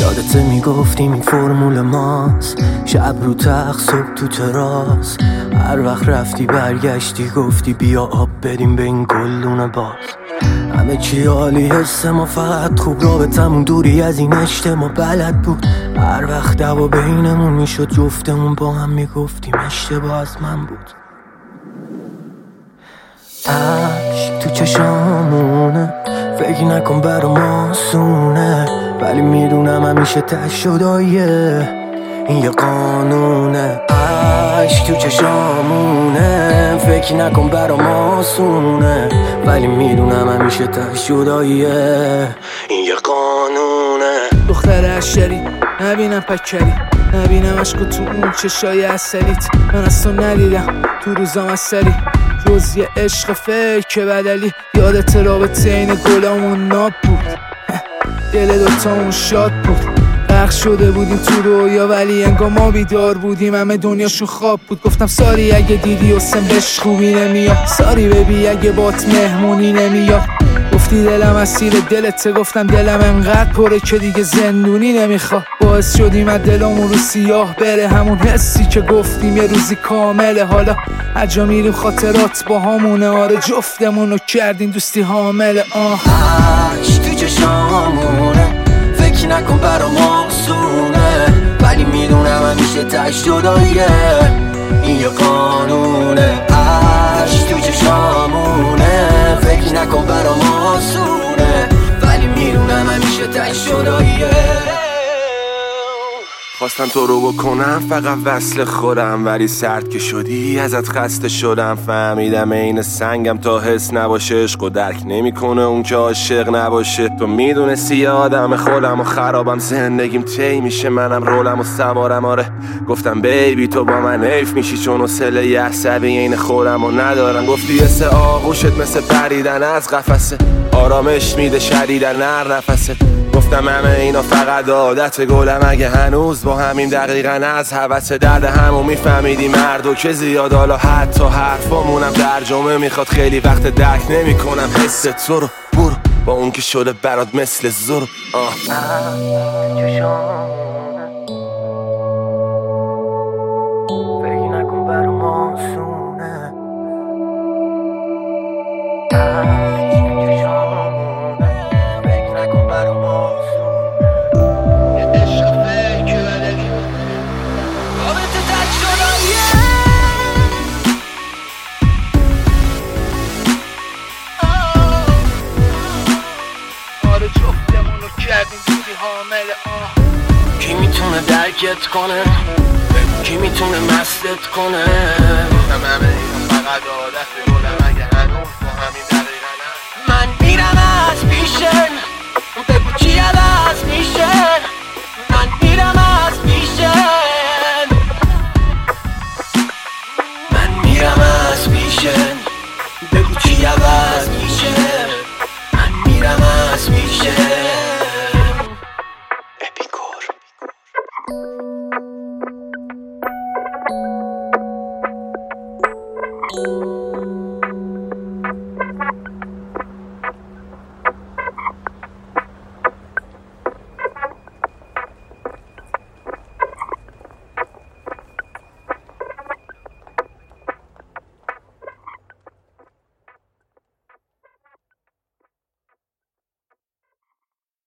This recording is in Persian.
یادت میگفتیم این فرمول ماست، شب رو تخت صبح تو تراس. هر وقت رفتی برگشتی گفتی بیا آب بریم به این گلدون باز. همه چی عالی، حس ما فقط خوب، رابطمون دوری از این اجتماع بلد بود. هر وقت دعوا بینمون میشد جفتمون با هم میگفتیم اشتباه از من بود. عشق تو چشامونه، فکر نکن برام آسونه، ولی میدونم همیشه ته شداییه، این یه قانونه. عشق تو چشامونه، فکر نکن برام آسونه، ولی میدونم همیشه ته شداییه، این یه قانونه. دختر عشری نبینم پکری، نبینم عشق تو اون چشای اصلیت. من از تو ندیدم تو روزام اثری، جز یه عشق فکر بدلی. یادت رابطه این گلامون ناب بود، دل دوتامون شاد بود. غرق شده بودیم تو رویا ولی انگار ما بیدار بودیم، همه دنیاشون خواب بود. گفتم ساری اگه دیدی حسن بهش خوبی نمیاد، ساری ببی اگه بات مهمونی نمیاد. گفتی دلم اسیر دلته، گفتم دلم انقدر پره که دیگه زندونی نمیخواد. باعث شدیم از دلمون رو سیاه بره همون حسی که گفتیم یه روزی کامله. حالا هرجا میریم خاطرات با همونه، آره جفتمونو کردیم دوستی حامله. عشق تو چشامونه، فکر نکن برام آسونه، ولی میدونم همیشه تش جداییه، این یه قانونه. عشق تو چشامونه، فکر نکن برام آسونه، ولی میدونم همیشه تش جداییه. خواستم تو رو بکنم فقط وصل خودم، ولی سرد که شدی ازت خسته شدم. فهمیدم این سنگم تا حس نباشه، عشق و درک نمیکنه اون که عاشق نباشه. تو میدونستی یه آدم خودم و خرابم، زندگیم طی میشه منم رولم و سوارم. آره گفتم بیبی تو با من حیف میشی، چون حوصله یه عصبی این خودم و ندارم. گفتی مثل آغوشت مثل پریدن از قفسه، آرامش میده شدیدن هر نفسه. گفتم همه اینا فقط عادت گلم، اگه هنوز با همین دقیقاً از هوس درد همو میفهمیدی مردو که زیاد. حالا حتی حرفامونم ترجمه میخواد، خیلی وقت درک نمیکنم حس تو رو. برو با اون که شده برات مثل زورو. فکر نکن برام آسونه، فکر نکن برام آسونه. آره جفتمونو کردیم دوستی حامله. کی میتونه درکت کنه، کی میتونه مستت کنه. گفتم همه اینا فقط عادت گلم، اگه هنوز با همین دقیقاً من میرم از پیشن، بگو چی عوض میشه. من میرم از پیشن، من میرم از پیشن، بگو چی عوض میشه. من میرم از پیشن. اپیکور